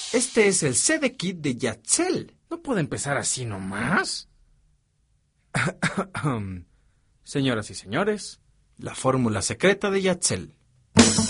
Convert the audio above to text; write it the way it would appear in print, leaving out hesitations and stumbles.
Este es el CD Kit de Yatzil. ¿No puede empezar así nomás? Señoras y señores, la fórmula secreta de Yatzil.